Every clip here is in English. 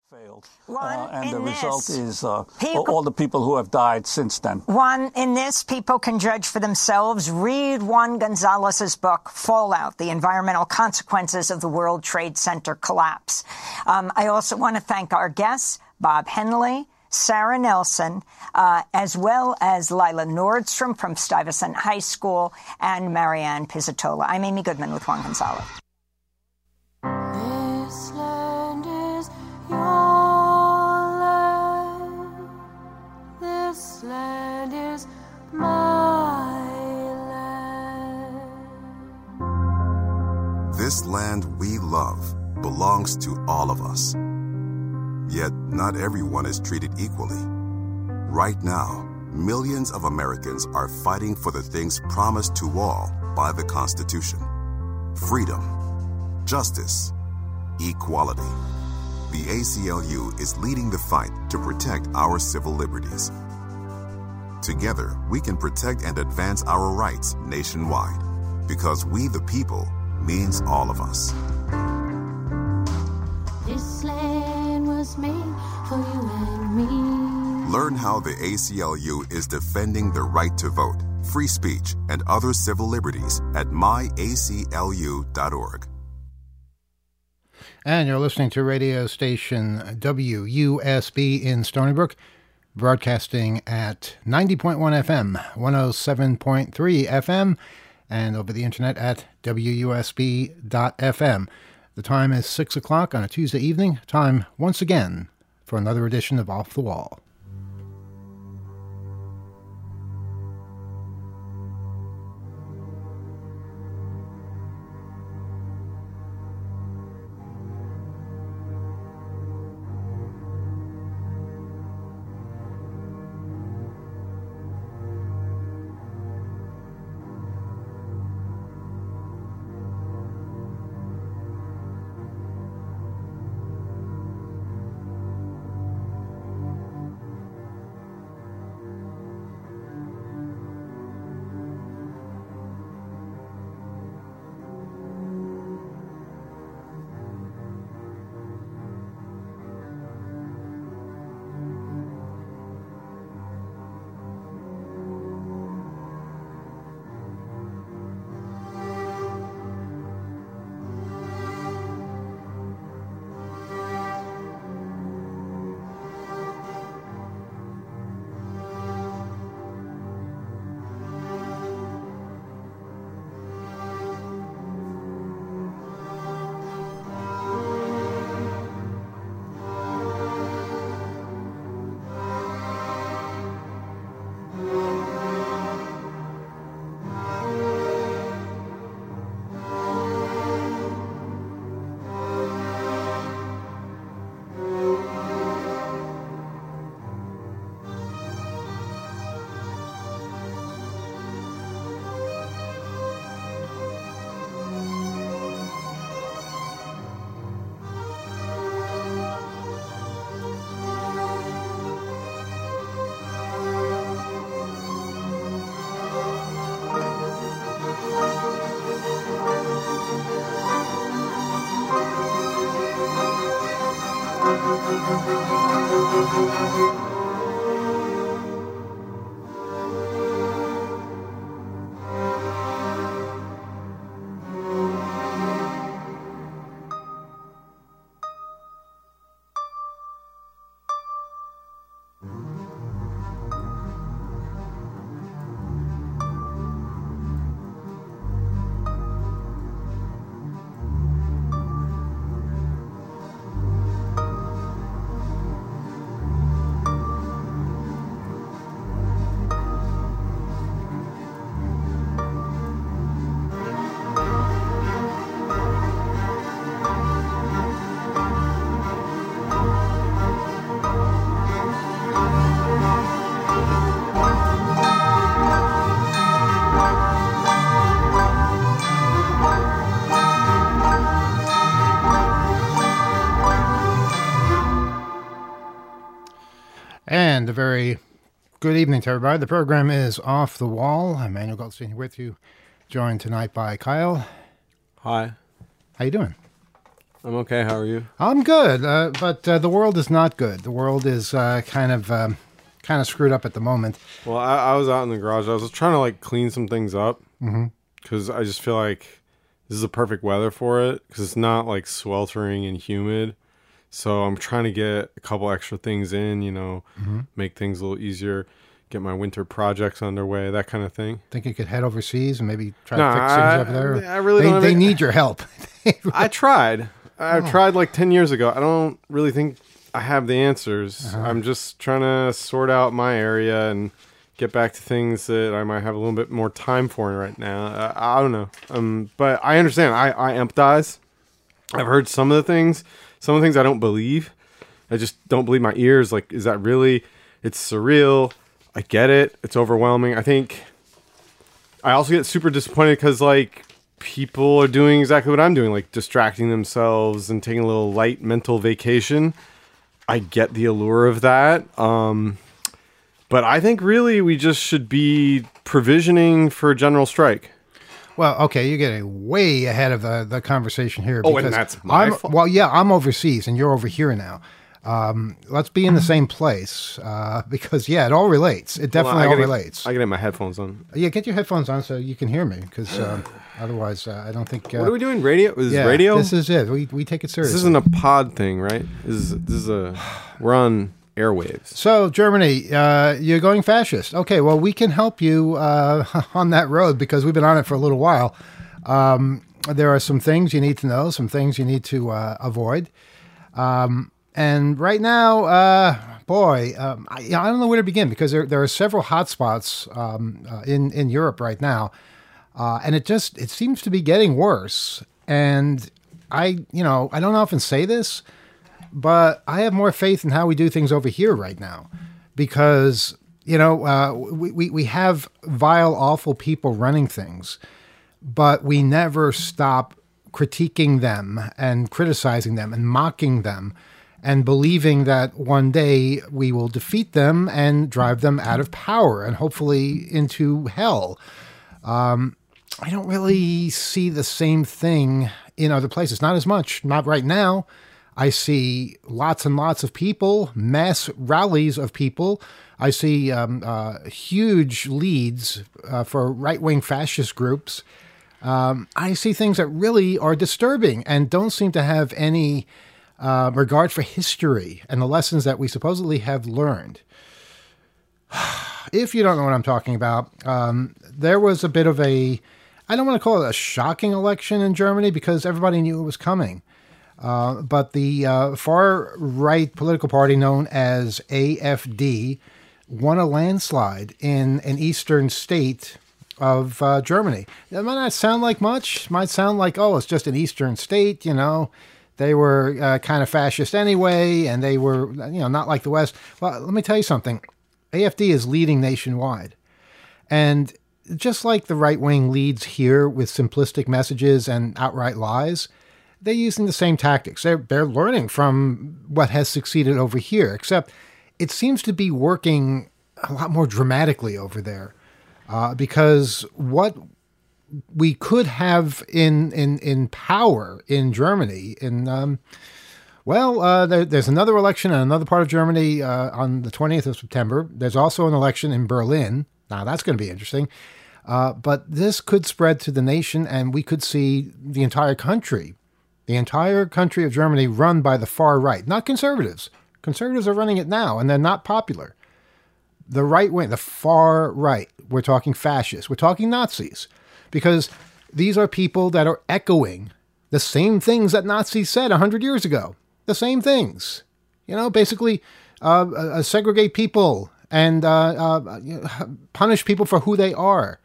failed. And the result is people, all the people who have died since then. In this, people can judge for themselves. Read Juan Gonzalez's book, Fallout, The Environmental Consequences of the World Trade Center Collapse. I also want to thank our guests, Bob Henley, Sarah Nelson, as well as Lila Nordstrom from Stuyvesant High School, and Marianne Pizzatola. I'm Amy Goodman with Juan Gonzalez. This land is your land. This land is my land. This land we love belongs to all of us. Yet not everyone is treated equally. Right now, millions of Americans are fighting for the things promised to all by the Constitution. Freedom, justice, equality. The ACLU is leading the fight to protect our civil liberties. Together, we can protect and advance our rights nationwide, because we the people means all of us. This land was made for you and me. Learn how the ACLU is defending the right to vote, free speech, and other civil liberties at myaclu.org. And you're listening to radio station WUSB in Stony Brook, broadcasting at 90.1 FM, 107.3 FM, and over the internet at WUSB.FM. The time is 6 o'clock on a Tuesday evening. Time, once again, for another edition of Off the Wall. And a very good evening to everybody. The program is Off the Wall. I'm Manuel Goldstein here with you, joined tonight by Kyle. Hi. How you doing? I'm okay. How are you? I'm good, but the world is not good. The world is kind of screwed up at the moment. Well, I was out in the garage. I was trying to like clean some things up because I just feel like this is the perfect weather for it because it's not like sweltering and humid. So I'm trying to get a couple extra things in, make things a little easier, get my winter projects underway, that kind of thing. Think you could head overseas and maybe try to fix things over there? I really don't. They need your help. I tried. I tried like 10 years ago. I don't really think I have the answers. I'm just trying to sort out my area and get back to things that I might have a little bit more time for right now. I don't know. But I understand. I empathize. I've heard some of the things I don't believe. I just don't believe my ears. Like, is that really? It's surreal. I get it. It's overwhelming. I think I also get super disappointed because like people are doing exactly what I'm doing, like distracting themselves and taking a little light mental vacation. I get the allure of that. But I think really we just should be provisioning for a general strike. Well, okay, you're getting way ahead of the conversation here. Oh, and that's my fault. Well, yeah, I'm overseas and you're over here now. Let's be in the same place because, yeah, it all relates. It definitely all relates. I can have my headphones on. Yeah, get your headphones on so you can hear me because otherwise I don't think... what are we doing? Radio? Is this radio? This is it. We take it seriously. This isn't a pod thing, right? We're on airwaves. So, Germany, you're going fascist. Okay, well, we can help you on that road because we've been on it for a little while. There are some things you need to know, some things you need to avoid. And right now, I don't know where to begin because there are several hotspots in Europe right now, and it seems to be getting worse. And I don't often say this, but I have more faith in how we do things over here right now, because we have vile, awful people running things, but we never stop critiquing them and criticizing them and mocking them, and believing that one day we will defeat them and drive them out of power and hopefully into hell. I don't really see the same thing in other places. Not as much. Not right now. I see lots and lots of people, mass rallies of people. I see huge leads for right-wing fascist groups. I see things that really are disturbing and don't seem to have any regard for history and the lessons that we supposedly have learned. If you don't know what I'm talking about, there was a bit of I don't want to call it a shocking election in Germany because everybody knew it was coming. But the far-right political party known as AfD won a landslide in an eastern state of Germany. That might not sound like much. It might sound like, it's just an eastern state, They were kind of fascist anyway, and they were, not like the West. Well, let me tell you something. AfD is leading nationwide. And just like the right wing leads here with simplistic messages and outright lies, they're using the same tactics. They're learning from what has succeeded over here, except it seems to be working a lot more dramatically over there. Because what we could have in power in Germany, there's another election in another part of Germany on the 20th of September. There's also an election in Berlin. Now, that's going to be interesting. But this could spread to the nation, and we could see the entire country of Germany run by the far right, not conservatives. Conservatives are running it now, and they're not popular. The right wing, the far right, we're talking fascists, we're talking Nazis, because these are people that are echoing the same things that Nazis said 100 years ago. The same things. Basically segregate people and punish people for who they are.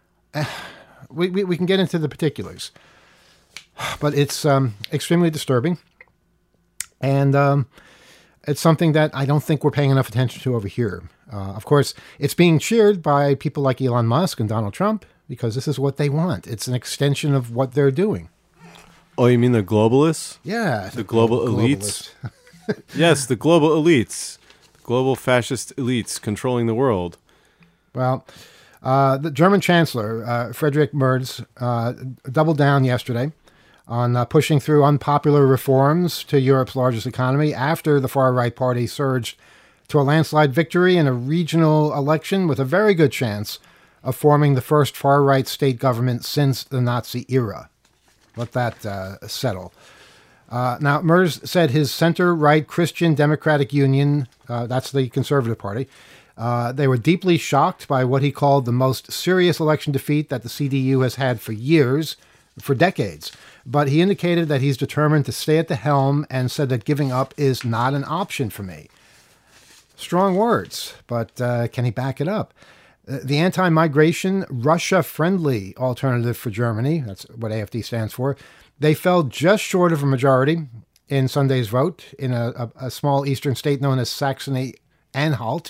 We can get into the particulars. But it's extremely disturbing. And it's something that I don't think we're paying enough attention to over here. Of course, it's being cheered by people like Elon Musk and Donald Trump because this is what they want. It's an extension of what they're doing. Oh, you mean the globalists? Yeah. The global elites? Yes, the global elites. The global fascist elites controlling the world. Well, the German Chancellor, Friedrich Merz, doubled down yesterday on pushing through unpopular reforms to Europe's largest economy after the far-right party surged to a landslide victory in a regional election with a very good chance of forming the first far-right state government since the Nazi era. Let that settle. Now, Merz said his center-right Christian Democratic Union, that's the Conservative Party, they were deeply shocked by what he called the most serious election defeat that the CDU has had for years, for decades. But he indicated that he's determined to stay at the helm and said that giving up is not an option for me. Strong words, but can he back it up? The anti-migration, Russia-friendly alternative for Germany, that's what AfD stands for, they fell just short of a majority in Sunday's vote in a small eastern state known as Saxony-Anhalt.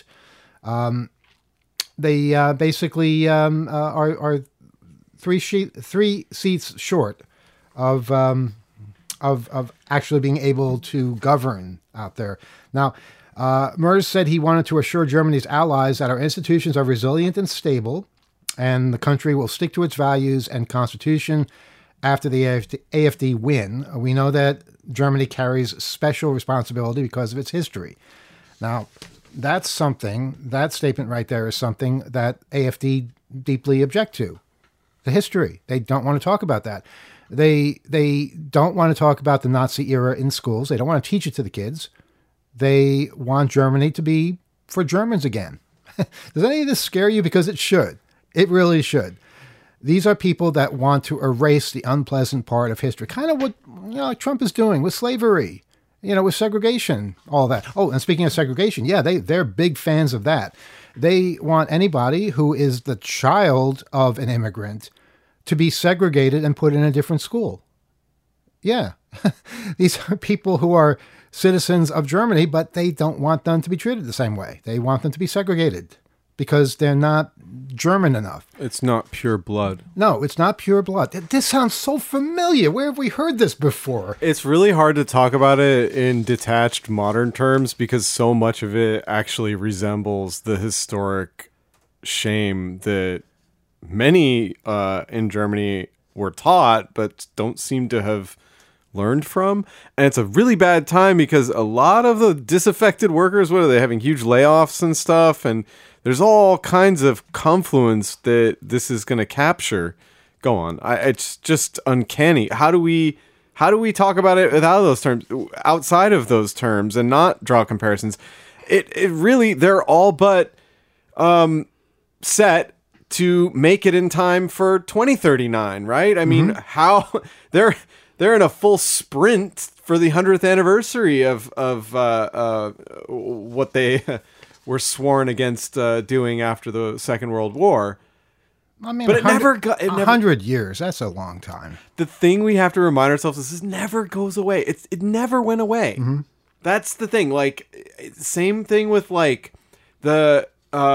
They basically are three seats short of actually being able to govern out there. Now, Merz said he wanted to assure Germany's allies that our institutions are resilient and stable, and the country will stick to its values and constitution after the AfD win. We know that Germany carries special responsibility because of its history. Now, that's something, that statement right there is something that AfD deeply object to. The history. They don't want to talk about that. They don't want to talk about the Nazi era in schools. They don't want to teach it to the kids. They want Germany to be for Germans again. Does any of this scare you? Because it should. It really should. These are people that want to erase the unpleasant part of history. Kind of what like Trump is doing with slavery, with segregation, all that. Oh, and speaking of segregation, yeah, they're big fans of that. They want anybody who is the child of an immigrant to be segregated and put in a different school. Yeah, these are people who are citizens of Germany, but they don't want them to be treated the same way. They want them to be segregated because they're not German enough. It's not pure blood. No, it's not pure blood. This sounds so familiar. Where have we heard this before? It's really hard to talk about it in detached modern terms because so much of it actually resembles the historic shame that many in Germany were taught but don't seem to have learned from. And it's a really bad time because a lot of the disaffected workers, what are they having huge layoffs and stuff? And there's all kinds of confluence that this is going to capture. Go on. It's just uncanny. How do we talk about it without those terms, outside of those terms, and not draw comparisons? It really, they're all but set to make it in time for 2039, right? I mean, how they're in a full sprint for the 100th anniversary of what they were sworn against doing after the Second World War. I mean, but it never got 100 years. That's a long time. The thing we have to remind ourselves is this never goes away. It never went away. Mm-hmm. That's the thing. Like, same thing with like the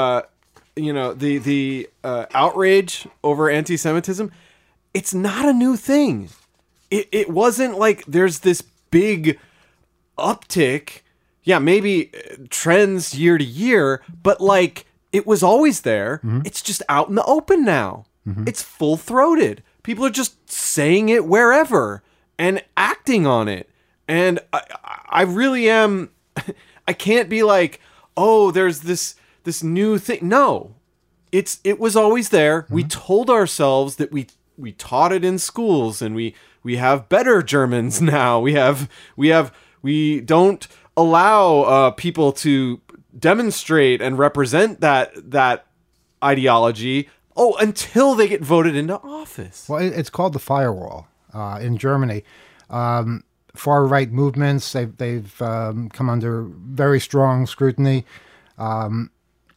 outrage over anti-Semitism. It's not a new thing. It wasn't like there's this big uptick. Yeah, maybe trends year to year, but like it was always there. Mm-hmm. It's just out in the open now. Mm-hmm. It's full-throated. People are just saying it wherever and acting on it. And I really am. I can't be like, oh, there's this new thing. No, it was always there. Mm-hmm. We told ourselves that we taught it in schools, and we have better Germans now. We don't allow people to demonstrate and represent that ideology until they get voted into office. Well, it's called the firewall in Germany. Far-right movements, they've come under very strong scrutiny. And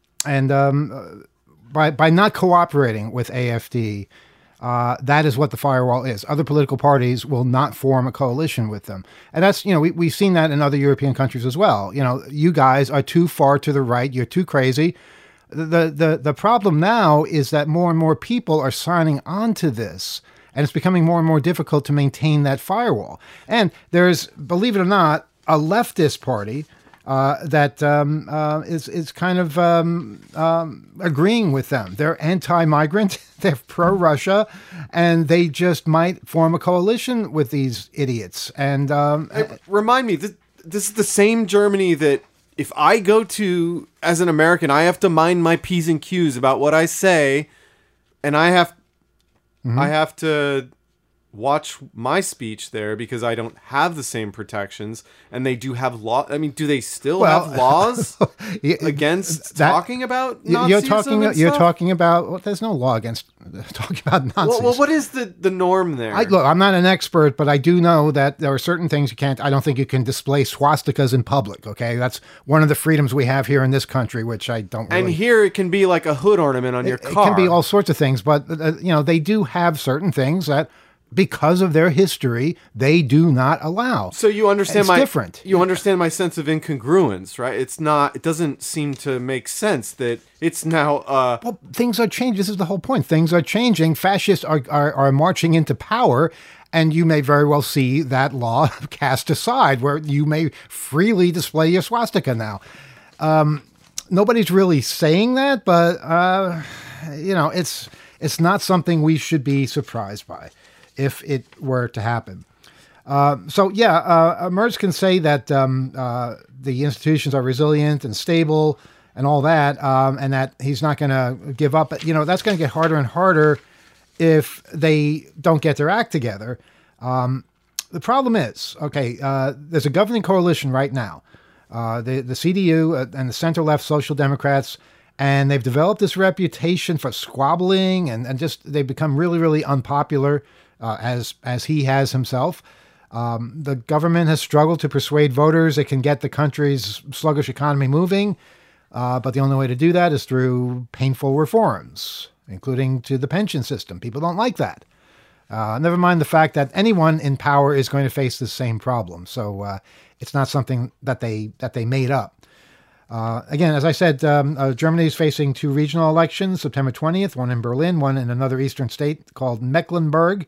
by not cooperating with AfD, that is what the firewall is. Other political parties will not form a coalition with them. And that's, we've seen that in other European countries as well. You guys are too far to the right. You're too crazy. The problem now is that more and more people are signing on to this, and it's becoming more and more difficult to maintain that firewall. And there's, believe it or not, a leftist party that is kind of agreeing with them. They're anti-migrant, they're pro-Russia, and they just might form a coalition with these idiots. And remind me, this is the same Germany that if I go to, as an American, I have to mind my P's and Q's about what I say, and I have to watch my speech there because I don't have the same protections, and they do have law. I mean, do they still have laws against talking about Nazism? You're talking about. Well, there's no law against talking about Nazis. Well, what is the norm there? Look, I'm not an expert, but I do know that there are certain things you can't. I don't think you can display swastikas in public. Okay, that's one of the freedoms we have here in this country, which I don't. Really, and here it can be like a hood ornament on your car. It can be all sorts of things, but they do have certain things that, because of their history, they do not allow. So you understand different. You understand my sense of incongruence, right? It doesn't seem to make sense that it's now. Well, things are changing. This is the whole point. Things are changing. Fascists are marching into power, and you may very well see that law cast aside, where you may freely display your swastika now. Nobody's really saying that, but it's not something we should be surprised by if it were to happen. Merz can say that the institutions are resilient and stable and all that, and that he's not going to give up. But, that's going to get harder and harder if they don't get their act together. The problem is, there's a governing coalition right now, the CDU and the center-left Social Democrats, and they've developed this reputation for squabbling and just they've become really, really unpopular. As he has himself. The government has struggled to persuade voters it can get the country's sluggish economy moving, but the only way to do that is through painful reforms, including to the pension system. People don't like that. Never mind the fact that anyone in power is going to face the same problem. So it's not something that they made up. Again, as I said, Germany is facing two regional elections, September 20th, one in Berlin, one in another eastern state called Mecklenburg,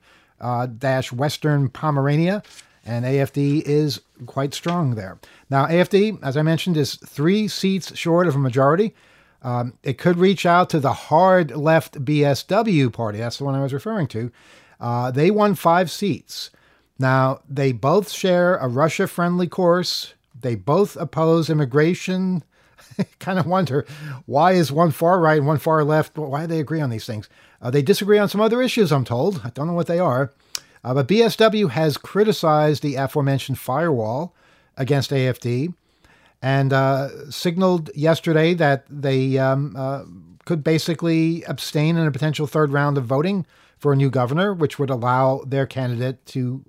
Western Pomerania, and AfD is quite strong there. Now, AfD, as I mentioned, is 3 seats short of a majority. It could reach out to the hard left BSW party. That's the one I was referring to. They won 5 seats. Now, they both share a Russia-friendly course. They both oppose immigration. Kind of wonder, why is one far right and one far left? Why do they agree on these things? They disagree on some other issues, I'm told. I don't know what they are. But BSW has criticized the aforementioned firewall against AfD and signaled yesterday that they could basically abstain in a potential third round of voting for a new governor, which would allow their candidate to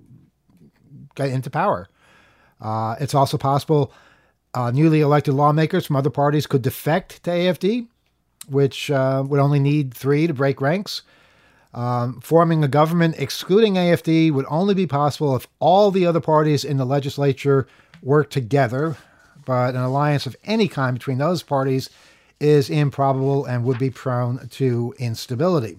get into power. It's also possible newly elected lawmakers from other parties could defect to AfD, which would only need 3 to break ranks. Forming a government excluding AfD would only be possible if all the other parties in the legislature work together, but an alliance of any kind between those parties is improbable and would be prone to instability.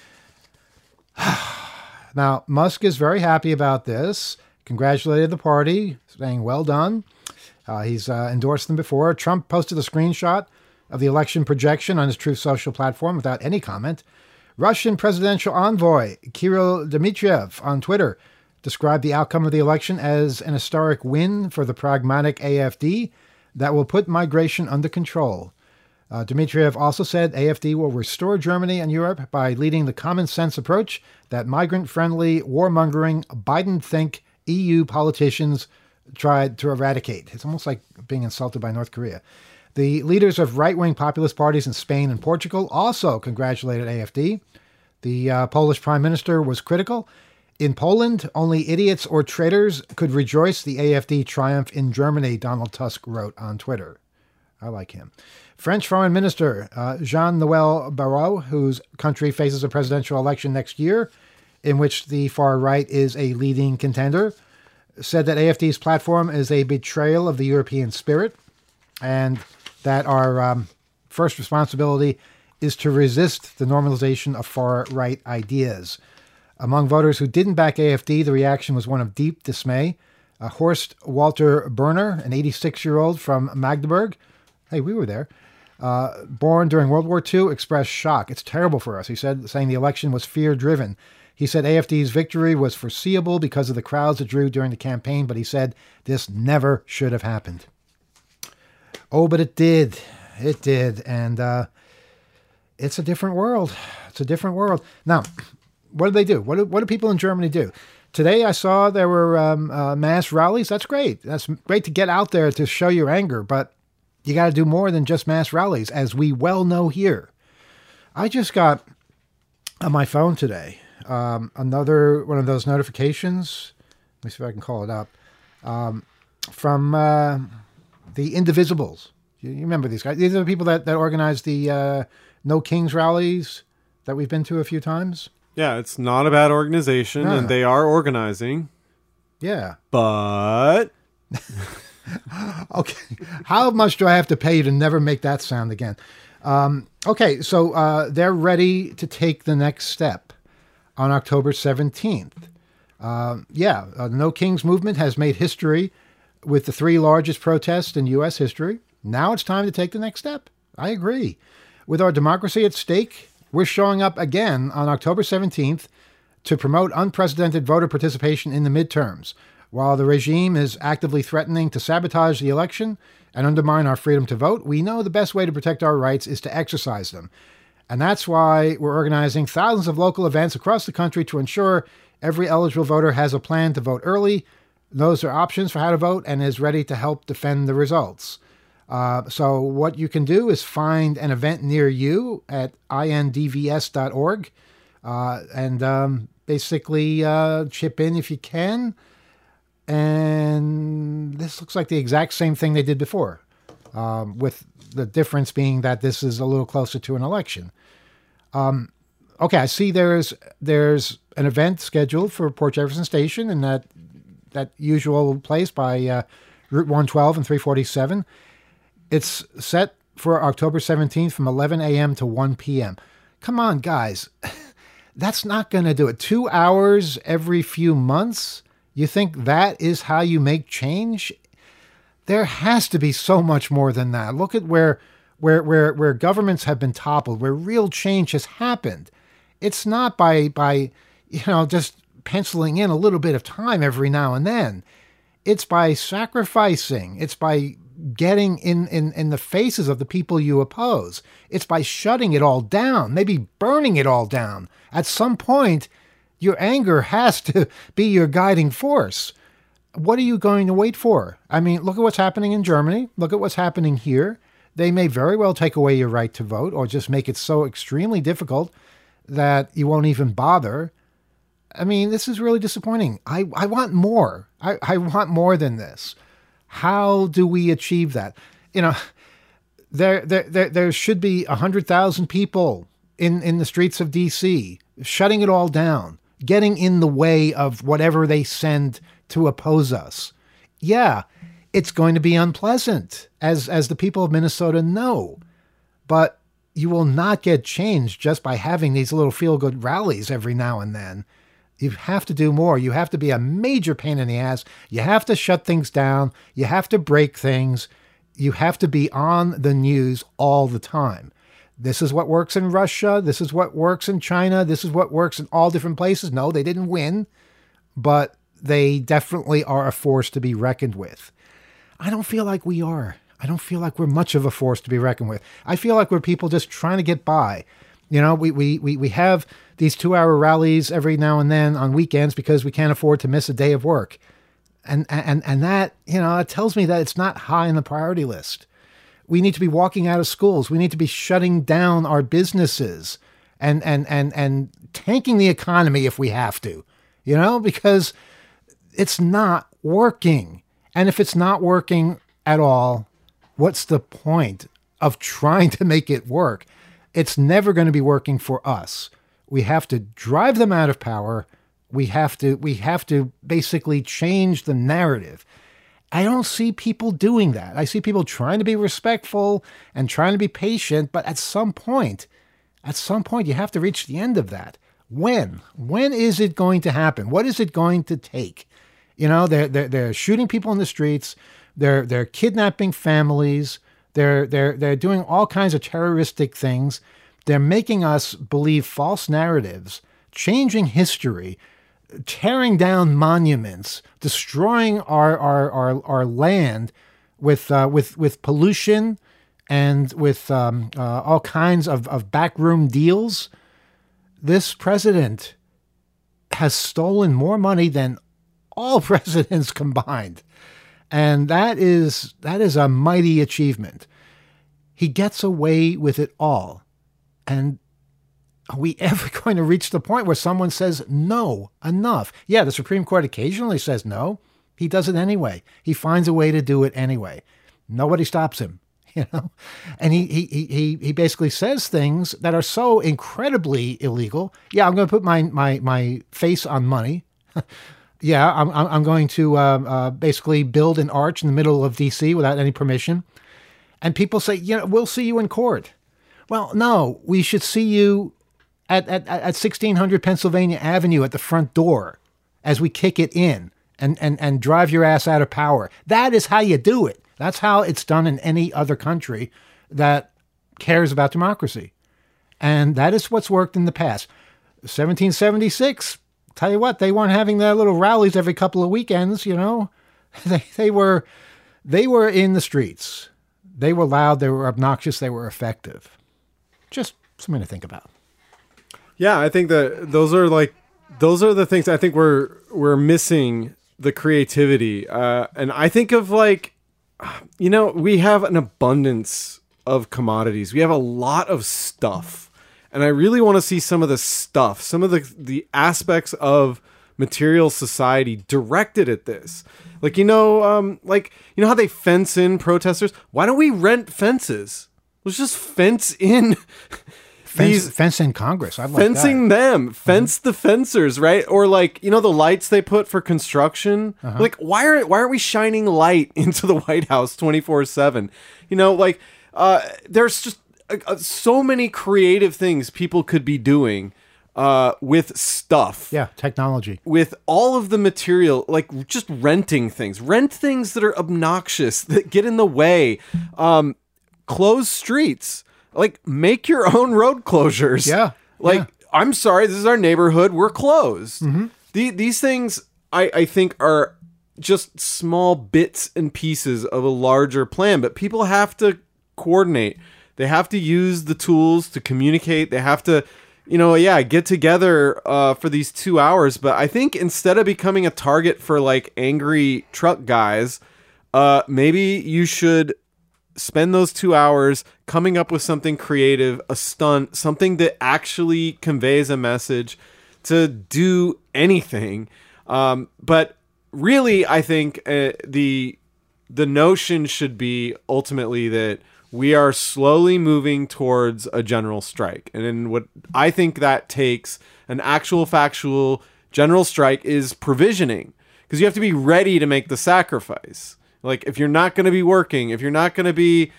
Now, Musk is very happy about this, congratulated the party, saying, well done. He's endorsed them before. Trump posted a screenshot of the election projection on his Truth Social platform without any comment. Russian presidential envoy Kirill Dmitriev on Twitter described the outcome of the election as an historic win for the pragmatic AfD that will put migration under control. Dmitriev also said AfD will restore Germany and Europe by leading the common sense approach that migrant-friendly, warmongering, Biden-think EU politicians tried to eradicate. It's almost like being insulted by North Korea. The leaders of right-wing populist parties in Spain and Portugal also congratulated AfD. The Polish prime minister was critical. In Poland, only idiots or traitors could rejoice the AfD triumph in Germany, Donald Tusk wrote on Twitter. I like him. French Foreign Minister Jean-Noël Barrot, whose country faces a presidential election next year, in which the far right is a leading contender, said that AfD's platform is a betrayal of the European spirit and that our first responsibility is to resist the normalization of far-right ideas. Among voters who didn't back AfD, the reaction was one of deep dismay. Horst Walter Berner, an 86-year-old from Magdeburg. Hey, we were there. Born during World War II, expressed shock. It's terrible for us, he said, saying the election was fear-driven. He said AFD's victory was foreseeable because of the crowds it drew during the campaign, but he said this never should have happened. Oh, but it did. It did. And it's a different world. It's a different world. Now, what do they do? What do people in Germany do? Today I saw there were mass rallies. That's great. That's great to get out there to show your anger, but you got to do more than just mass rallies, as we well know here. I just got on my phone today another one of those notifications. Let me see if I can call it up. From the Indivisibles. You remember these guys? These are the people that organize the No Kings rallies that we've been to a few times. Yeah, it's not a bad organization, and they are organizing. Yeah. But... Okay. How much do I have to pay you to never make that sound again? Okay, so they're ready to take the next step on October 17th. The No Kings movement has made history with the 3 largest protests in U.S. history. Now it's time to take the next step. I agree. With our democracy at stake, we're showing up again on October 17th to promote unprecedented voter participation in the midterms, while the regime is actively threatening to sabotage the election and undermine our freedom to vote. We know the best way to protect our rights is to exercise them. And that's why we're organizing thousands of local events across the country to ensure every eligible voter has a plan to vote early, knows their options for how to vote, and is ready to help defend the results. So what you can do is find an event near you at indvs.org and basically chip in if you can. And this looks like the exact same thing they did before, with the difference being that this is a little closer to an election. Okay, I see there's an event scheduled for Port Jefferson Station in that usual place by Route 112 and 347. It's set for October 17th from 11 a.m. to 1 p.m. Come on, guys. That's not going to do it. 2 hours every few months? You think that is how you make change? There has to be so much more than that. Look at where governments have been toppled, where real change has happened. It's not by just penciling in a little bit of time every now and then. It's by sacrificing. It's by getting in the faces of the people you oppose. It's by shutting it all down, maybe burning it all down. At some point, your anger has to be your guiding force. What are you going to wait for? I mean, look at what's happening in Germany. Look at what's happening here. They may very well take away your right to vote or just make it so extremely difficult that you won't even bother. I mean, this is really disappointing. I want more. I want more than this. How do we achieve that? There should be 100,000 people in the streets of D.C. shutting it all down, getting in the way of whatever they send to oppose us. Yeah, it's going to be unpleasant, as the people of Minnesota know. But you will not get change just by having these little feel-good rallies every now and then. You have to do more. You have to be a major pain in the ass. You have to shut things down. You have to break things. You have to be on the news all the time. This is what works in Russia. This is what works in China. This is what works in all different places. No, they didn't win, but they definitely are a force to be reckoned with. I don't feel like we are. I don't feel like we're much of a force to be reckoned with. I feel like we're people just trying to get by. We have these 2-hour rallies every now and then on weekends because we can't afford to miss a day of work. And that, it tells me that it's not high on the priority list. We need to be walking out of schools. We need to be shutting down our businesses and tanking the economy if we have to, because it's not working. And if it's not working at all, what's the point of trying to make it work? It's never going to be working for us. We have to drive them out of power. We have to basically change the narrative. I don't see people doing that. I see people trying to be respectful and trying to be patient, but at some point, you have to reach the end of that. When? When is it going to happen? What is it going to take? You know, they're shooting people in the streets. They're kidnapping families. They're doing all kinds of terroristic things. They're making us believe false narratives, changing history, tearing down monuments, destroying our land with pollution and with all kinds of backroom deals. This president has stolen more money than all presidents combined. And that is a mighty achievement. He gets away with it all. And are we ever going to reach the point where someone says, no, enough? Yeah, the Supreme Court occasionally says no. He does it anyway. He finds a way to do it anyway. Nobody stops him, you know? And he basically says things that are so incredibly illegal. Yeah, I'm going to put my face on money. Yeah, I'm going to basically build an arch in the middle of D.C. without any permission. And people say, we'll see you in court. Well, no, we should see you at 1600 Pennsylvania Avenue at the front door as we kick it in and drive your ass out of power. That is how you do it. That's how it's done in any other country that cares about democracy. And that is what's worked in the past. 1776, tell you what, they weren't having their little rallies every couple of weekends, you know. They were in the streets. They were loud, they were obnoxious, they were effective. Just something to think about. Yeah, I think that those are the things I think we're missing, the creativity. And I think of we have an abundance of commodities. We have a lot of stuff. And I really want to see some of the stuff, some of the aspects of material society directed at this. How they fence in protesters? Why don't we rent fences? Let's just fence in fence in Congress. I like fencing that. them, fence the fencers, right? Or the lights they put for construction. Uh-huh. Why aren't we shining light into the White House 24/7? There's just so many creative things people could be doing with stuff. Yeah, technology. With all of the material, just renting things. Rent things that are obnoxious, that get in the way. Close streets. Make your own road closures. Yeah. I'm sorry, this is our neighborhood. We're closed. Mm-hmm. These things, I think, are just small bits and pieces of a larger plan. But people have to coordinate. They have to use the tools to communicate. They have to, get together for these 2 hours. But I think instead of becoming a target for angry truck guys, maybe you should spend those 2 hours coming up with something creative, a stunt, something that actually conveys a message, to do anything. But really, I think the notion should be ultimately that we are slowly moving towards a general strike. And then what I think that takes, an actual factual general strike, is provisioning. Because you have to be ready to make the sacrifice. If you're not going to be working, if you're not going to be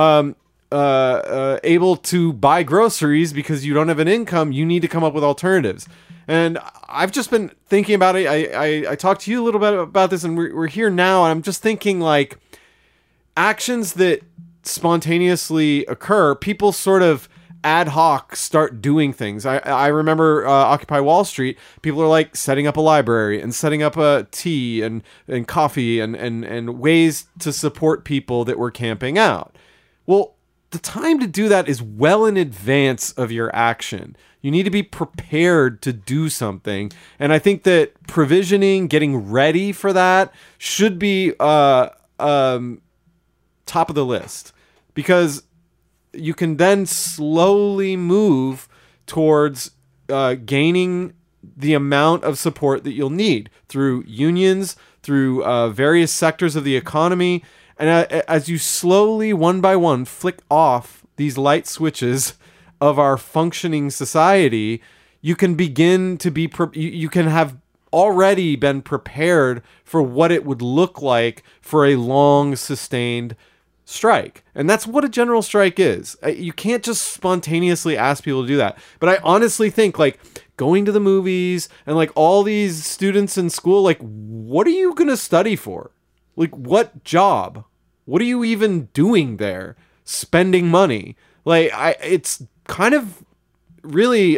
able to buy groceries because you don't have an income, you need to come up with alternatives. And I've just been thinking about it. I talked to you a little bit about this, and we're here now, and I'm just thinking actions that spontaneously occur, people sort of ad hoc start doing things. I remember Occupy Wall Street, people are setting up a library and setting up a tea and coffee and ways to support people that were camping out. Well, the time to do that is well in advance of your action. You need to be prepared to do something. And I think that provisioning, getting ready for that, should be top of the list. Because you can then slowly move towards gaining the amount of support that you'll need through unions, through various sectors of the economy. And as you slowly, one by one, flick off these light switches of our functioning society, you can begin to be, you can have already been prepared for what it would look like for a long, sustained strike. And that's what a general strike is. You can't just spontaneously ask people to do that. But I honestly think going to the movies, and like all these students in school, like, what are you going to study for? Like, what job? What are you even doing there? Spending money. Like, it's kind of really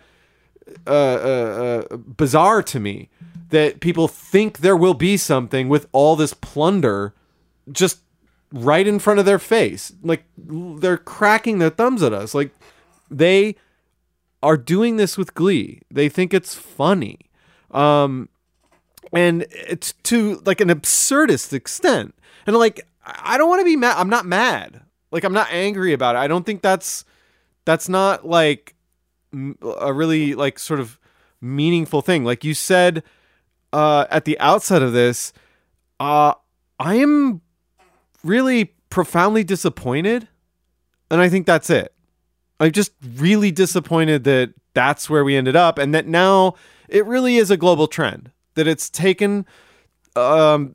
bizarre to me that people think there will be something with all this plunder just right in front of their face. Like, they're cracking their thumbs at us. Like, they are doing this with glee. They think it's funny. And it's to like an absurdist extent. And like, I don't want to be mad. I'm not mad. Like, I'm not angry about it. I don't think that's not like a really like sort of meaningful thing. Like you said at the outset of this, I am really profoundly disappointed, and I think that's it. I'm just really disappointed that that's where we ended up, and that now it really is a global trend, that it's taken on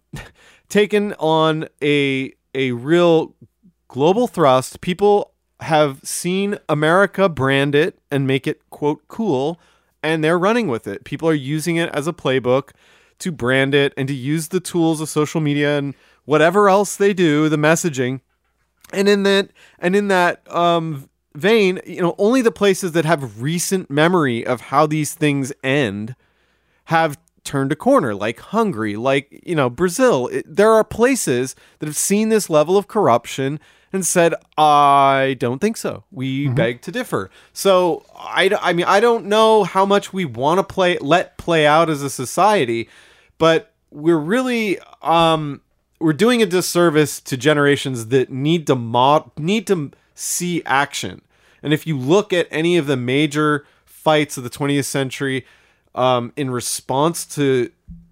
a real global thrust. People have seen America brand it and make it, quote, cool, and they're running with it. People are using it as a playbook to brand it and to use the tools of social media and whatever else they do, the messaging. And in that vein, you know, only the places that have recent memory of how these things end have turned a corner, like Hungary, like, you know, Brazil. There are places that have seen this level of corruption and said, I don't think so. We beg to differ. So I mean, I don't know how much we want to let play out as a society, but we're really, we're doing a disservice to generations that need to see action. And if you look at any of the major fights of the 20th century, in response to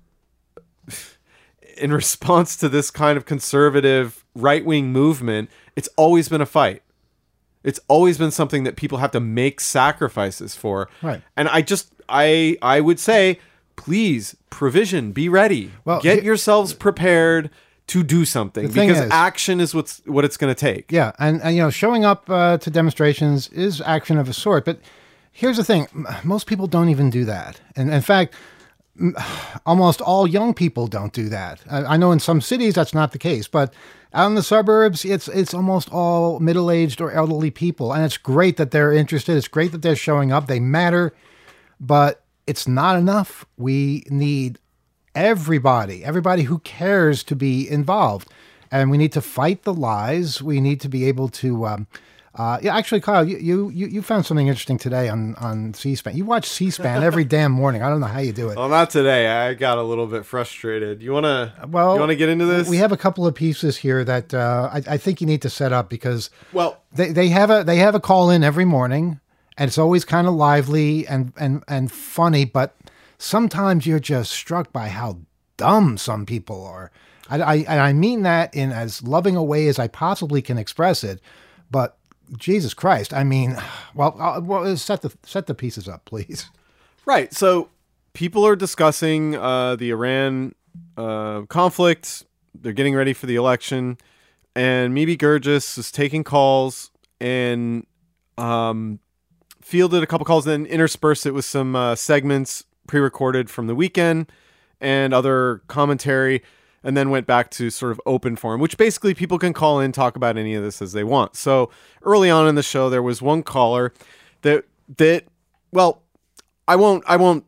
this kind of conservative right-wing movement, it's always been a fight. It's always been something that people have to make sacrifices for. Right. And I would say, please, provision, be ready. Well, get yourselves prepared to do something, because action is what it's going to take. Yeah, and you know, showing up to demonstrations is action of a sort. But here's the thing: most people don't even do that, and in fact, almost all young people don't do that. I know in some cities that's not the case, but out in the suburbs, it's almost all middle-aged or elderly people, and it's great that they're interested. It's great that they're showing up. They matter, but it's not enough. We need everybody who cares to be involved, and we need to fight the lies. We need to be able to. Yeah, actually, Kyle, you found something interesting today on C-SPAN. You watch C-SPAN every damn morning. I don't know how you do it. Well, not today. I got a little bit frustrated. You wanna get into this? We have a couple of pieces here that I think you need to set up, because they have a call in every morning, and it's always kind of lively and funny, but sometimes you're just struck by how dumb some people are. I mean that in as loving a way as I possibly can express it, but Jesus Christ. I mean, well, set the pieces up, please. Right. So people are discussing the Iran conflict. They're getting ready for the election, and Mimi Gurgis is taking calls and fielded a couple calls, then interspersed it with some segments pre-recorded from the weekend and other commentary, and then went back to sort of open forum, which basically people can call in, talk about any of this as they want. So early on in the show, there was one caller that well, I won't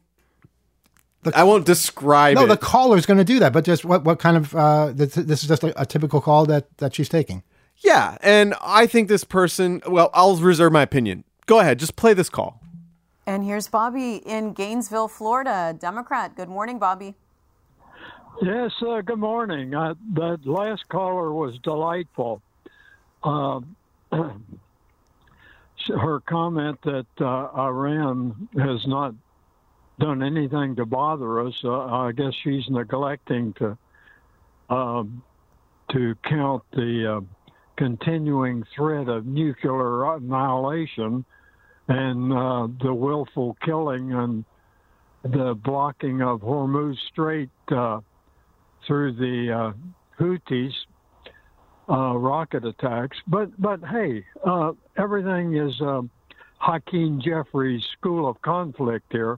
describe it. No, the caller's going to do that, but just what kind of, this is just a typical call that she's taking. Yeah, and I think this person, well, I'll reserve my opinion. Go ahead, just play this call. And here's Bobby in Gainesville, Florida, Democrat. Good morning, Bobby. Yes, good morning. That last caller was delightful. Her comment that Iran has not done anything to bother us, I guess she's neglecting to count the continuing threat of nuclear annihilation and the willful killing and the blocking of Hormuz Strait through the Houthis rocket attacks. But hey, everything is Hakeem Jeffries School of Conflict here.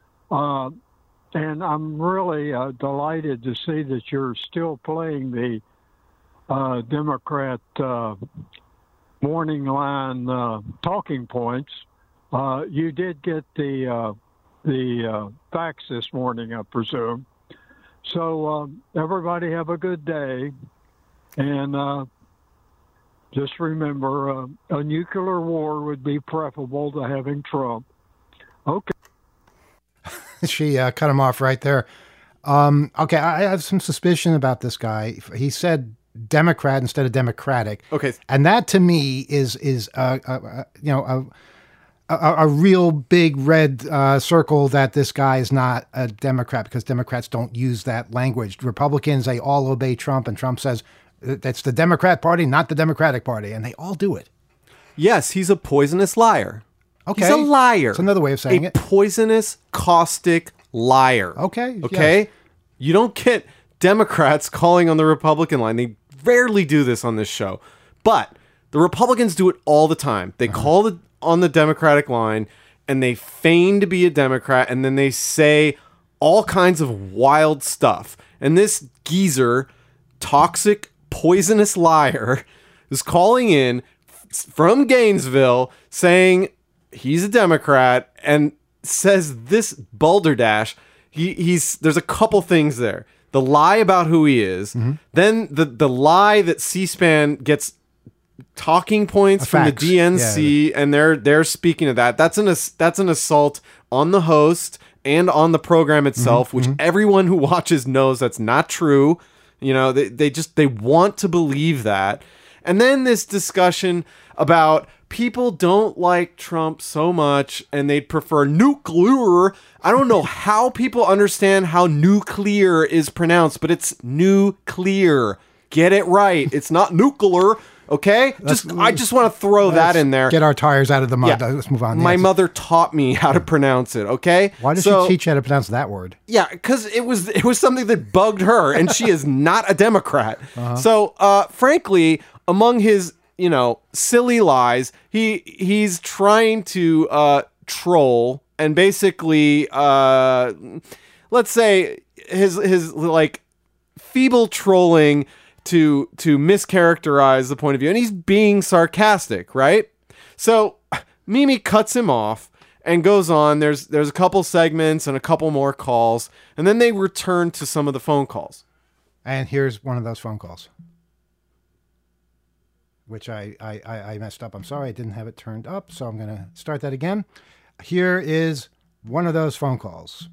And I'm really delighted to see that you're still playing the Democrat morning line talking points. You did get the facts this morning, I presume. So everybody have a good day. And just remember, a nuclear war would be preferable to having Trump. Okay. She cut him off right there. Okay, I have some suspicion about this guy. He said Democrat instead of Democratic. Okay, and that to me is a real big red circle that this guy is not a Democrat, because Democrats don't use that language. Republicans, they all obey Trump, and Trump says that's the Democrat Party, not the Democratic Party, and they all do it. Yes, he's a poisonous liar. Okay. He's a liar. It's another way of saying it. A poisonous, caustic liar. Okay. Okay? Yes. You don't get Democrats calling on the Republican line. They rarely do this on this show. But the Republicans do it all the time. They call on the Democratic line, and they feign to be a Democrat, and then they say all kinds of wild stuff. And this geezer, toxic, poisonous liar, is calling in from Gainesville saying he's a Democrat and says this balderdash. There's a couple things there. The lie about who he is, then the lie that C-SPAN gets talking points from the DNC, and they're speaking of that. That's an assault on the host and on the program itself, which everyone who watches knows that's not true. You know, they want to believe that. And then this discussion about people don't like Trump so much and they'd prefer nuclear. I don't know how people understand how nuclear is pronounced, but it's nuclear. Get it right. It's not nuclear. Okay? I just want to throw that in there. Get our tires out of the mud. Yeah. Let's move on. My mother taught me how to pronounce it, okay? Why did she teach you how to pronounce that word? Yeah, because it was something that bugged her, and she is not a Democrat. So, frankly, among his, silly lies, he's trying to troll, and basically, let's say his like feeble trolling to mischaracterize the point of view, and he's being sarcastic, right? So Mimi cuts him off and goes on. There's a couple segments and a couple more calls, and then they return to some of the phone calls. And here's one of those phone calls, which I messed up. I'm sorry, I didn't have it turned up, so I'm going to start that again. Here is one of those phone calls.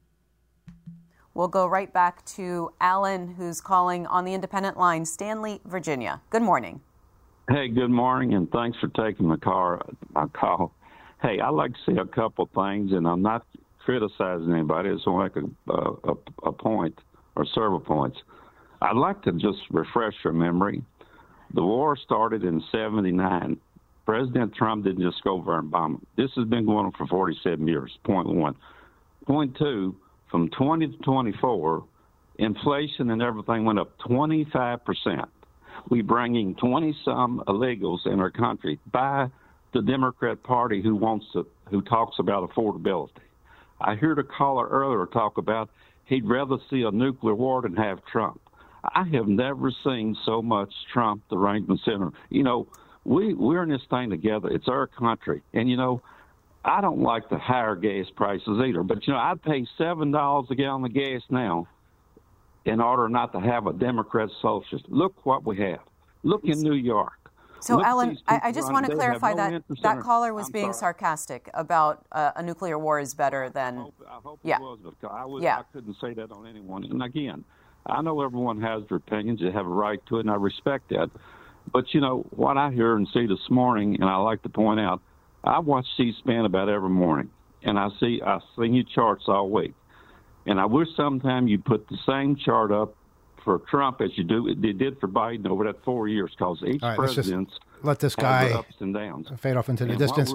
We'll go right back to Alan, who's calling on the independent line, Stanley, Virginia. Good morning. Hey, good morning, and thanks for taking my call. Hey, I'd like to see a couple things, and I'm not criticizing anybody. I just want to make a point or several points. I'd like to just refresh your memory. The war started in 1979. President Trump didn't just go over and bomb it. This has been going on for 47 years, point one. Point two, from 20 to 24, inflation and everything went up 25%. We bringing 20-some illegals in our country by the Democrat Party who talks about affordability. I heard a caller earlier talk about he'd rather see a nuclear war than have Trump. I have never seen so much Trump, the ranking senator. We're in this thing together. It's our country. And, I don't like the higher gas prices either. But, I'd pay $7 a gallon of gas now in order not to have a Democrat socialist. Look what we have. Look in New York. So, Alan, I just want to clarify that caller was being sarcastic about a nuclear war is better than... I hope it was, but I couldn't say that on anyone. And again, I know everyone has their opinions. They have a right to it, and I respect that. But, what I hear and see this morning, and I like to point out, I watch C-SPAN about every morning, and I've seen your charts all week. And I wish sometime you put the same chart up for Trump as you did for Biden over that 4 years, because each president let this guy ups and downs. Fade off into the distance.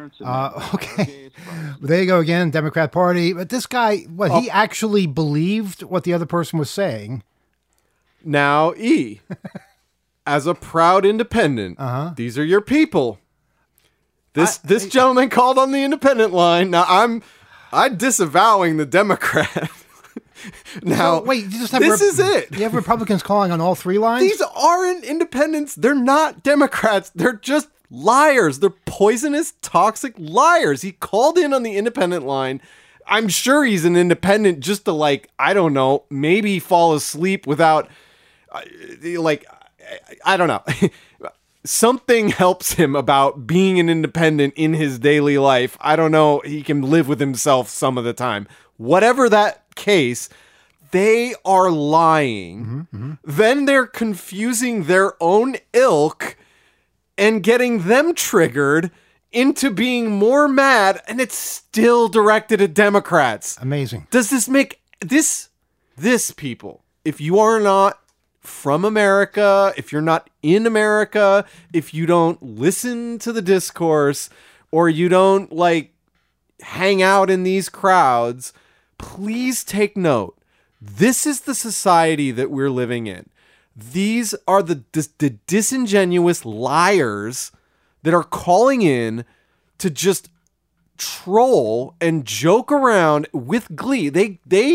Okay. There you go again, Democrat Party. But this guy, he actually believed what the other person was saying. Now, as a proud independent, these are your people. This gentleman called on the independent line. Now I'm disavowing the Democrat. Now, so, wait, you just have this is it. You have Republicans calling on all three lines? These aren't independents. They're not Democrats. They're just liars. They're poisonous, toxic liars. He called in on the independent line. I'm sure he's an independent just to, like, I don't know, maybe fall asleep without, like, I don't know. Something helps him about being an independent in his daily life. I don't know. He can live with himself some of the time. Whatever that case, they are lying. Then they're confusing their own ilk and getting them triggered into being more mad, and it's still directed at Democrats. Amazing. Does this make this people, if you are not from America, if you're not in America, if you don't listen to the discourse, or you don't like hang out in these crowds, please take note. This is the society that we're living in. These are the disingenuous liars that are calling in to just troll and joke around with glee. They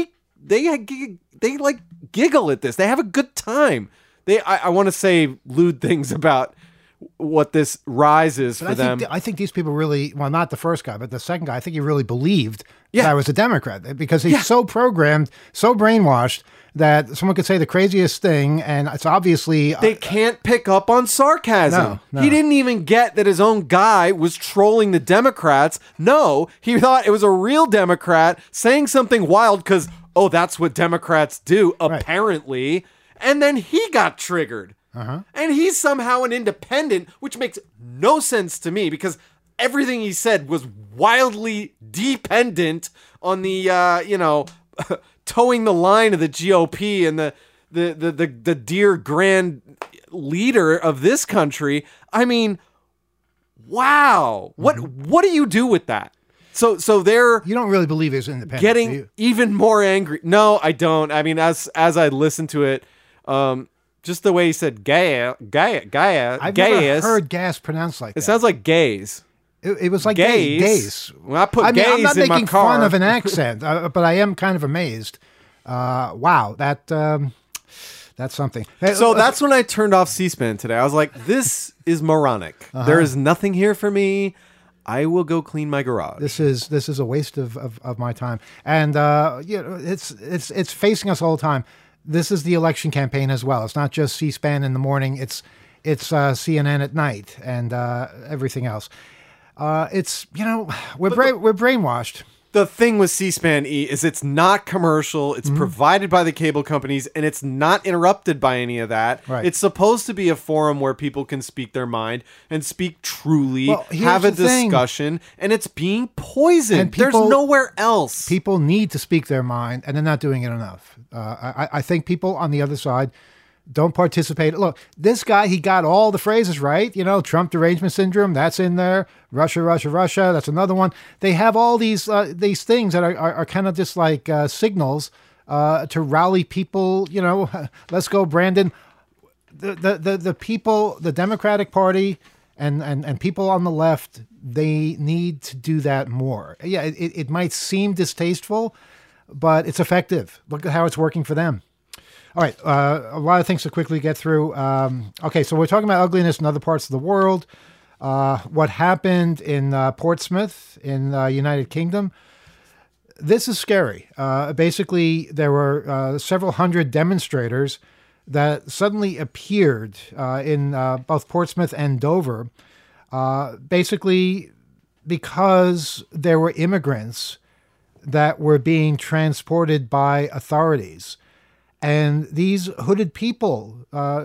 like giggle at this. They have a good time. I want to say lewd things about what this rise is for them. I think these people really, well, not the first guy, but the second guy, I think he really believed that I was a Democrat because he's so programmed, so brainwashed that someone could say the craziest thing, and it's obviously... They can't pick up on sarcasm. No. He didn't even get that his own guy was trolling the Democrats. No, he thought it was a real Democrat saying something wild because, oh, that's what Democrats do, apparently. Right. And then he got triggered. And he's somehow an independent, which makes no sense to me because everything he said was wildly dependent on the, towing the line of the GOP and the dear grand leader of this country. I mean, wow. What do you do with that? So they're... You don't really believe he's independent, getting even more angry. No, I don't. I mean, as I listen to it, just the way he said Gaia. I've never heard gas pronounced like that. It sounds like gays. It was like gays. Well, I put gays in my car. I'm not making fun of an accent, but I am kind of amazed. Wow, that's something. So that's when I turned off C-SPAN today. I was like, this is moronic. There is nothing here for me. I will go clean my garage. This is a waste of my time. And it's facing us all the time. This is the election campaign as well. It's not just C-SPAN in the morning. It's CNN at night and everything else. We're brainwashed. The thing with C-SPAN is it's not commercial. It's provided by the cable companies, and it's not interrupted by any of that. Right. It's supposed to be a forum where people can speak their mind and speak truly, have a discussion, and it's being poisoned. There's nowhere else. People need to speak their mind, and they're not doing it enough. I think people on the other side don't participate. Look, this guy, he got all the phrases right. Trump derangement syndrome, that's in there. Russia, that's another one. They have all these things that are kind of just like signals to rally people. Let's go, Brandon. The people, the Democratic Party and people on the left, they need to do that more. Yeah, it might seem distasteful, but it's effective. Look at how it's working for them. All right, a lot of things to quickly get through. Okay, so we're talking about ugliness in other parts of the world. What happened in Portsmouth in the United Kingdom. This is scary. Basically, there were several hundred demonstrators that suddenly appeared in both Portsmouth and Dover, basically because there were immigrants that were being transported by authorities. And these hooded people,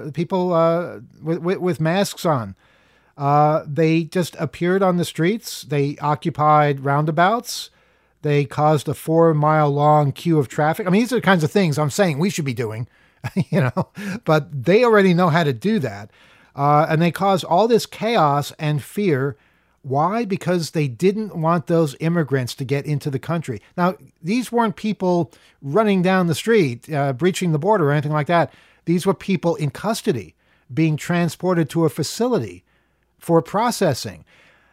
with masks on, they just appeared on the streets. They occupied roundabouts. They caused a 4-mile-long queue of traffic. I mean, these are the kinds of things I'm saying we should be doing, but they already know how to do that. And they caused all this chaos and fear. Why? Because they didn't want those immigrants to get into the country. Now, these weren't people running down the street, breaching the border or anything like that. These were people in custody being transported to a facility for processing.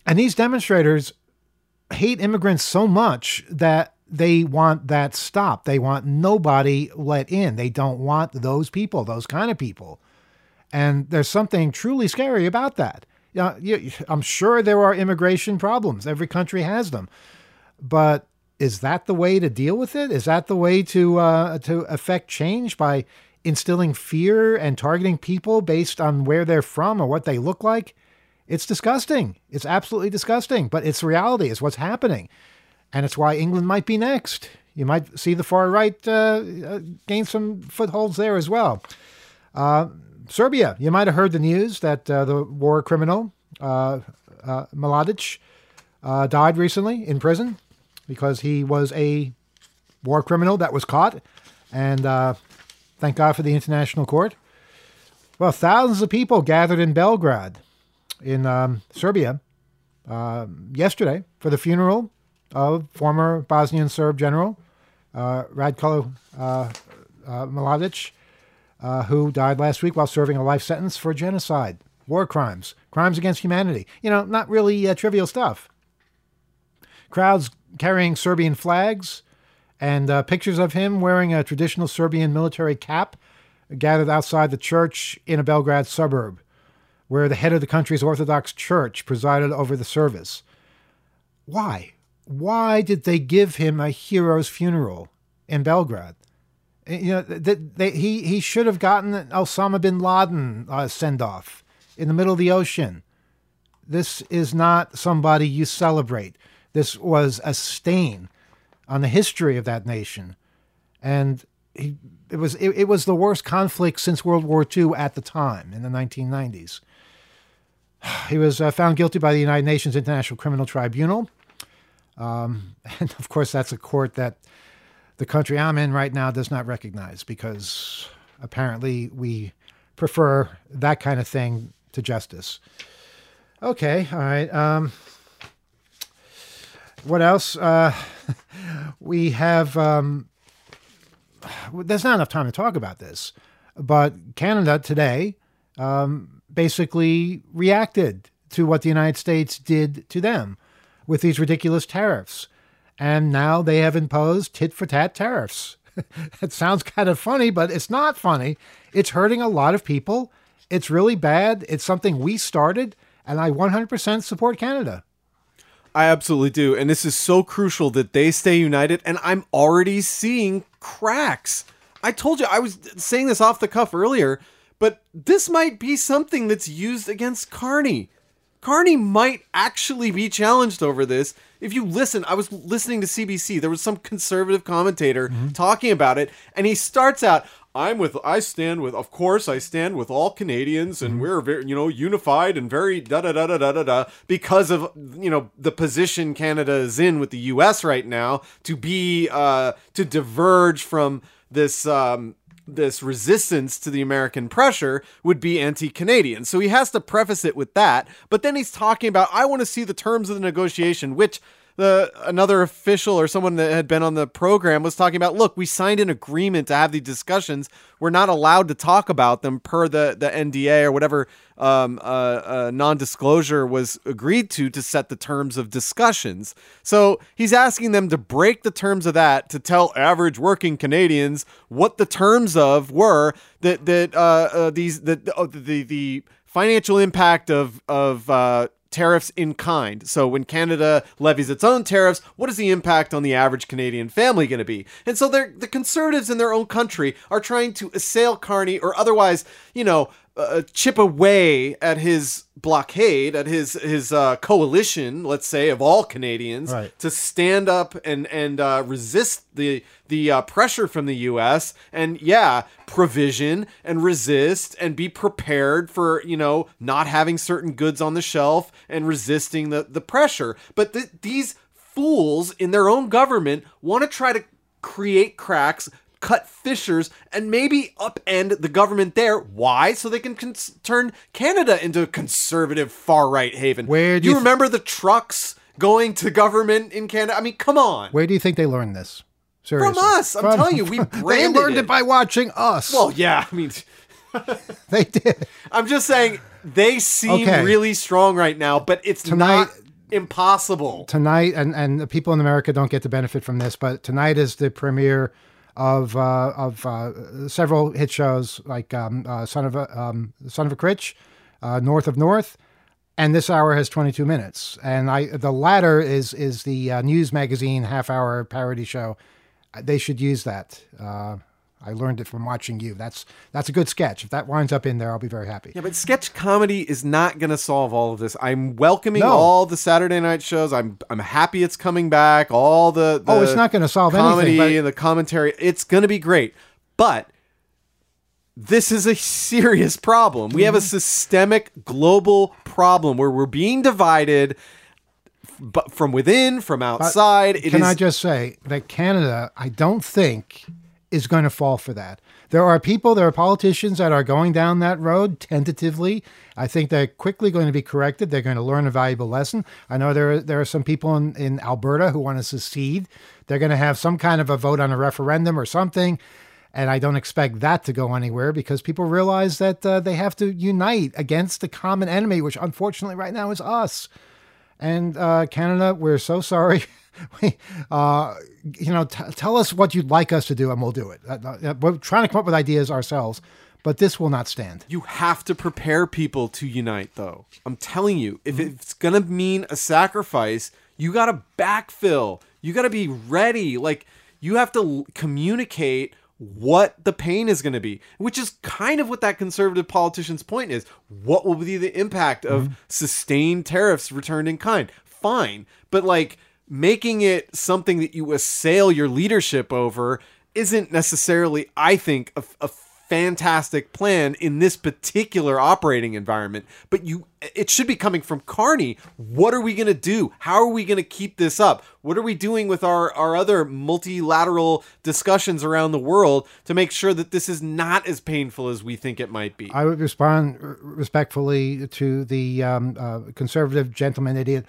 And these demonstrators hate immigrants so much that they want that stopped. They want nobody let in. They don't want those people, those kind of people. And there's something truly scary about that. I'm sure there are immigration problems. Every country has them. But is that the way to deal with it? Is that the way to affect change, by instilling fear and targeting people based on where they're from or what they look like? It's disgusting. It's absolutely disgusting, but it's reality. It's what's happening. And it's why England might be next. You might see the far right gain some footholds there as well. Serbia, you might have heard the news that the war criminal, Mladic, died recently in prison because he was a war criminal that was caught. And thank God for the International Court. Well, thousands of people gathered in Belgrade in Serbia yesterday for the funeral of former Bosnian Serb general Ratko Mladic, who died last week while serving a life sentence for genocide, war crimes, crimes against humanity. Not really trivial stuff. Crowds carrying Serbian flags and pictures of him wearing a traditional Serbian military cap gathered outside the church in a Belgrade suburb, where the head of the country's Orthodox Church presided over the service. Why? Why did they give him a hero's funeral in Belgrade? He should have gotten an Osama bin Laden send-off in the middle of the ocean. This is not somebody you celebrate. This was a stain on the history of that nation. And it was the worst conflict since World War II at the time, in the 1990s. He was found guilty by the United Nations International Criminal Tribunal. And of course, that's a court that the country I'm in right now does not recognize, because apparently we prefer that kind of thing to justice. Okay, all right. What else? We have... there's not enough time to talk about this, but Canada today basically reacted to what the United States did to them with these ridiculous tariffs. And now they have imposed tit-for-tat tariffs. It sounds kind of funny, but it's not funny. It's hurting a lot of people. It's really bad. It's something we started, and I 100% support Canada. I absolutely do. And this is so crucial that they stay united. And I'm already seeing cracks. I told you, I was saying this off the cuff earlier, but this might be something that's used against Carney. Carney might actually be challenged over this. If you listen, I was listening to CBC. There was some conservative commentator talking about it. And he starts out, I stand with all Canadians, and we're very, unified and very da-da-da-da-da-da-da because of, the position Canada is in with the U.S. right now to be, to diverge from this, this resistance to the American pressure would be anti-Canadian. So he has to preface it with that. But then he's talking about, I want to see the terms of the negotiation, which another official or someone that had been on the program was talking about, look, we signed an agreement to have these discussions. We're not allowed to talk about them per the NDA or whatever non-disclosure was agreed to set the terms of discussions. So he's asking them to break the terms of that, to tell average working Canadians what the terms of were, the financial impact of tariffs in kind. So when Canada levies its own tariffs, what is the impact on the average Canadian family going to be? And so the conservatives in their own country are trying to assail Carney, or otherwise, chip away at his blockade, at his coalition, let's say, of all Canadians, right, to stand up and resist the pressure from the U.S. and provision and resist and be prepared for not having certain goods on the shelf and resisting the pressure. But these fools in their own government want to try to create cracks, cut fissures, and maybe upend the government there. Why? So they can turn Canada into a conservative far-right haven. Where do you remember the trucks going to government in Canada? I mean, come on. Where do you think they learned this? Seriously. From us. I'm telling you, we branded They learned it by watching us. Well, yeah, I mean... They did. I'm just saying, they seem really strong right now, but it's not impossible. Tonight, and the people in America don't get the benefit from this, but tonight is the premiere of several hit shows like Son of a Critch, North of North, and this hour has 22 minutes. And the latter is the news magazine half-hour parody show. They should use that. I learned it from watching you. That's a good sketch. If that winds up in there, I'll be very happy. Yeah, but sketch comedy is not going to solve all of this. I'm welcoming all the Saturday night shows. I'm happy it's coming back. All the it's not going to solve comedy anything, and the commentary. It's going to be great. But this is a serious problem. We have a systemic global problem where we're being divided but from within, from outside. I just say that Canada, I don't think, is going to fall for that. There are politicians that are going down that road tentatively. I think they're quickly going to be corrected. They're going to learn a valuable lesson. I know there are some people in Alberta who want to secede. They're going to have some kind of a vote on a referendum or something. And I don't expect that to go anywhere because people realize that they have to unite against the common enemy, which unfortunately right now is us. And Canada, we're so sorry. Tell us what you'd like us to do and we'll do it. We're trying to come up with ideas ourselves, but this will not stand. You have to prepare people to unite, though. I'm telling you, if it's going to mean a sacrifice, you got to backfill. You got to be ready. Like, you have to communicate what the pain is going to be, which is kind of what that conservative politician's point is. What will be the impact of sustained tariffs returned in kind? Fine. But like, making it something that you assail your leadership over isn't necessarily, I think, a fantastic plan in this particular operating environment. But it should be coming from Carney. What are we going to do? How are we going to keep this up? What are we doing with our other multilateral discussions around the world to make sure that this is not as painful as we think it might be? I would respond respectfully to the conservative gentleman idiot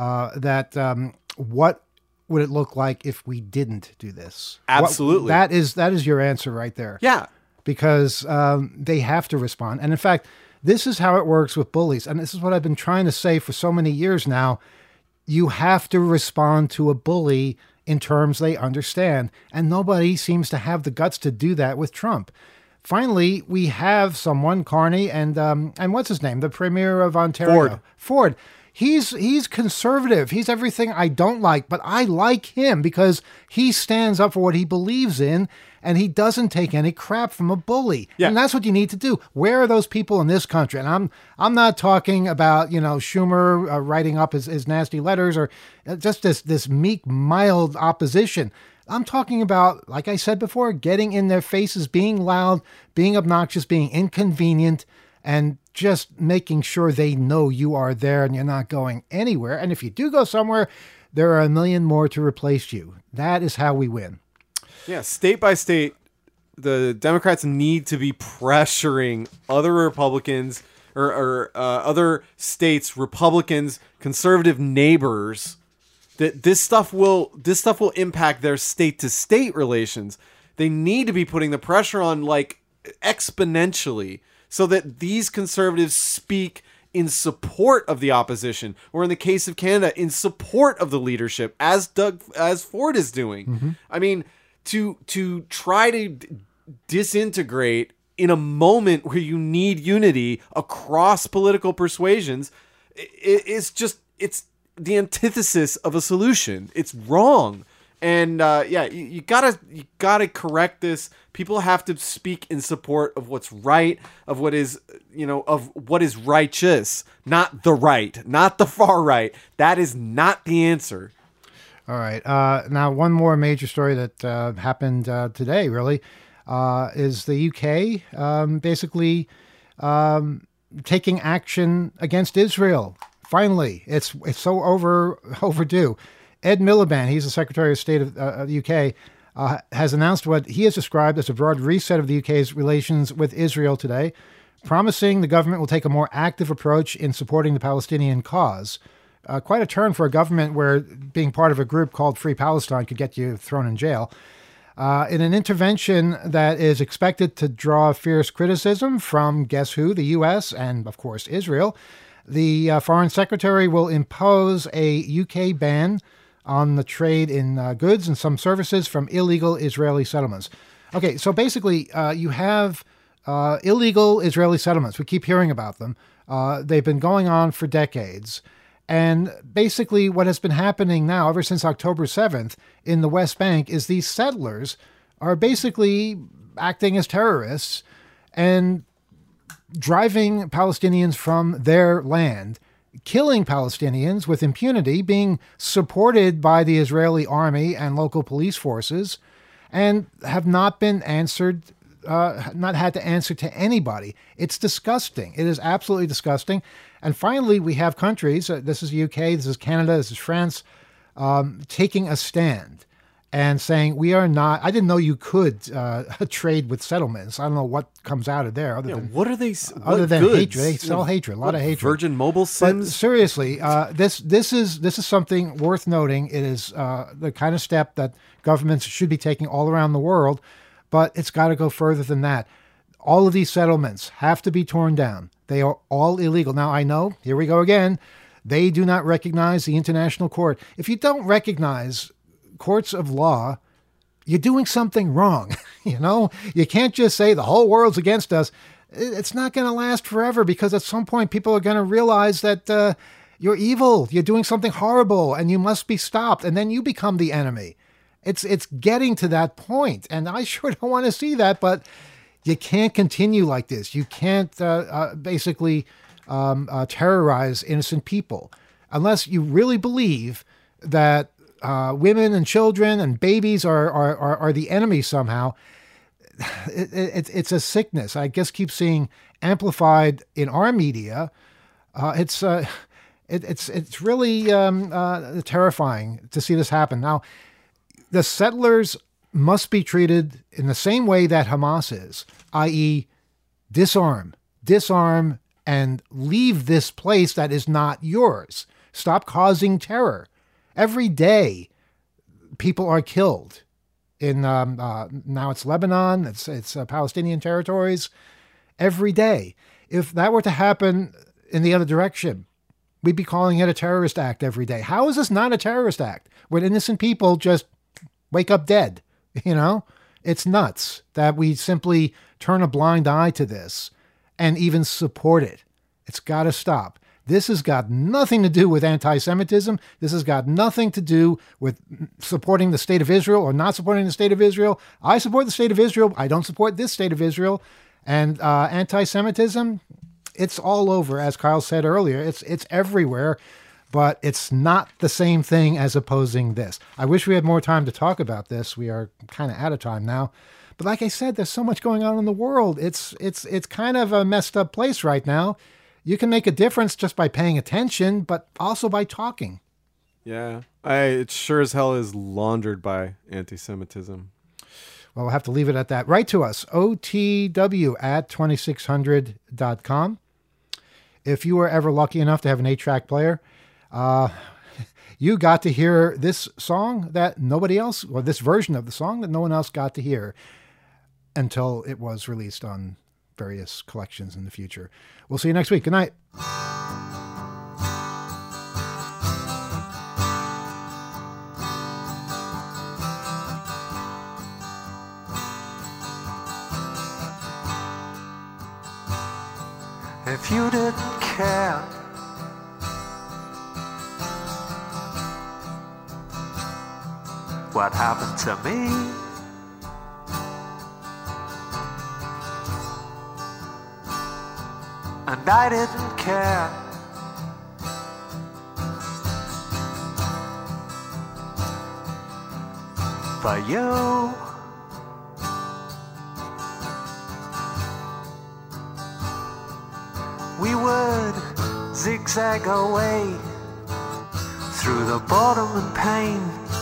that what would it look like if we didn't do this? Absolutely. That is your answer right there. Yeah. Because they have to respond. And in fact, this is how it works with bullies. And this is what I've been trying to say for so many years now. You have to respond to a bully in terms they understand. And nobody seems to have the guts to do that with Trump. Finally, we have someone, Carney, and what's his name? The Premier of Ontario. Ford. He's conservative. He's everything I don't like, but I like him because he stands up for what he believes in and he doesn't take any crap from a bully. Yeah. And that's what you need to do. Where are those people in this country? And I'm not talking about, Schumer writing up his nasty letters or just this meek, mild opposition. I'm talking about, like I said before, getting in their faces, being loud, being obnoxious, being inconvenient, and just making sure they know you are there and you're not going anywhere. And if you do go somewhere, there are a million more to replace you. That is how we win. Yeah, state by state, the Democrats need to be pressuring other Republicans or other states, Republicans, conservative neighbors, that this stuff will impact their state to state relations. They need to be putting the pressure on like exponentially, so that these conservatives speak in support of the opposition, or in the case of Canada, in support of the leadership, as Ford is doing. Mm-hmm. I mean, to try to disintegrate in a moment where you need unity across political persuasions, it's the antithesis of a solution. It's wrong. And you gotta correct this. People have to speak in support of what's right, of what is righteous, not the right, not the far right. That is not the answer. All right. Now, one more major story that happened today, really, is the UK basically taking action against Israel. Finally, it's so overdue. Ed Miliband, he's the Secretary of State of the UK, has announced what he has described as a broad reset of the UK's relations with Israel today, promising the government will take a more active approach in supporting the Palestinian cause. Quite a turn for a government where being part of a group called Free Palestine could get you thrown in jail. In an intervention that is expected to draw fierce criticism from, guess who, the U.S. and, of course, Israel. The Foreign Secretary will impose a UK ban on the trade in goods and some services from illegal Israeli settlements. Okay, so basically you have illegal Israeli settlements. We keep hearing about them. They've been going on for decades. And basically what has been happening now ever since October 7th in the West Bank is these settlers are basically acting as terrorists and driving Palestinians from their land, killing Palestinians with impunity, being supported by the Israeli army and local police forces, and have not been answered, not had to answer to anybody. It's disgusting. It is absolutely disgusting. And finally, we have countries, this is the UK, this is Canada, this is France, taking a stand and saying, we are not, I didn't know you could trade with settlements. I don't know what comes out of there. What are they? Other than goods? hatred. They sell hatred, a lot of hatred. Virgin Mobile Sims? But seriously, this is something worth noting. It is the kind of step that governments should be taking all around the world, but it's got to go further than that. All of these settlements have to be torn down. They are all illegal. Now, I know, here we go again, they do not recognize the international court. If you don't recognize courts of law, you're doing something wrong. You know, you can't just say the whole world's against us. It's not going to last forever, because at some point people are going to realize that you're evil, you're doing something horrible, and you must be stopped. And then you become the enemy. It's getting to that point, and I sure don't want to see that, but you can't continue like this. You can't basically terrorize innocent people unless you really believe that women and children and babies are the enemy somehow. It's a sickness. I just keep seeing amplified in our media. It's really terrifying to see this happen. Now, the settlers must be treated in the same way that Hamas is, i.e. disarm, and leave this place that is not yours. Stop causing terror. Every day, people are killed in now it's Lebanon, it's Palestinian territories. Every day, if that were to happen in the other direction, we'd be calling it a terrorist act every day. How is this not a terrorist act when innocent people just wake up dead? You know, it's nuts that we simply turn a blind eye to this and even support it. It's got to stop. This has got nothing to do with anti-Semitism. This has got nothing to do with supporting the state of Israel or not supporting the state of Israel. I support the state of Israel. I don't support this state of Israel. And anti-Semitism, it's all over, as Kyle said earlier. It's everywhere. But it's not the same thing as opposing this. I wish we had more time to talk about this. We are kind of out of time now. But like I said, there's so much going on in the world. It's kind of a messed up place right now. You can make a difference just by paying attention, but also by talking. Yeah, it sure as hell is laundered by anti-Semitism. Well, we'll have to leave it at that. Write to us, otw@2600.com. If you were ever lucky enough to have an 8-track player, you got to hear this song that nobody else, or this version of the song that no one else got to hear until it was released on various collections in the future. We'll see you next week. Good night. If you didn't care, what happened to me? And I didn't care. For you. We would zigzag away through the boredom and pain,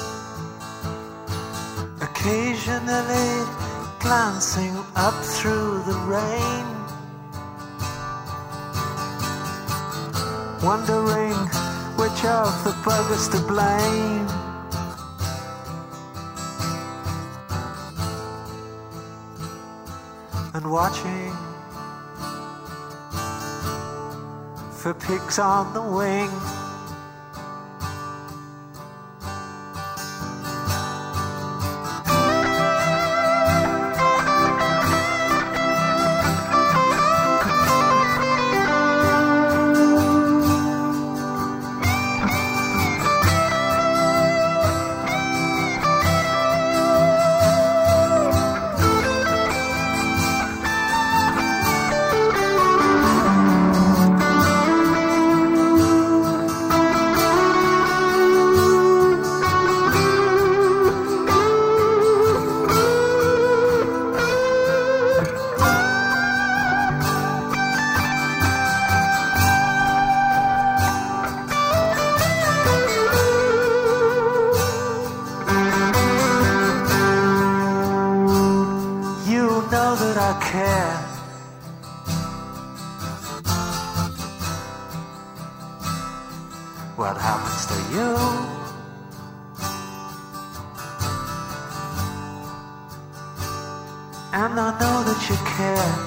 occasionally glancing up through the rain, wondering which of the buggers to blame. And watching for pigs on the wing. What happens to you? And I know that you care.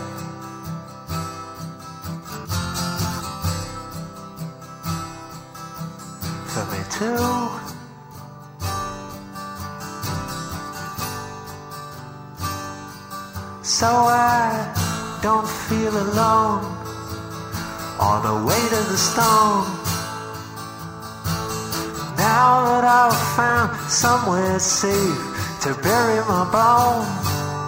For me too. So I don't feel alone or the weight of the stone. Now that I've found somewhere safe to bury my bones,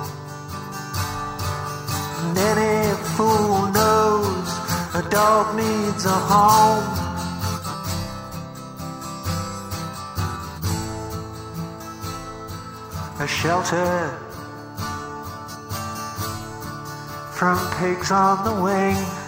and any fool knows a dog needs a home. A shelter from pigs on the wing.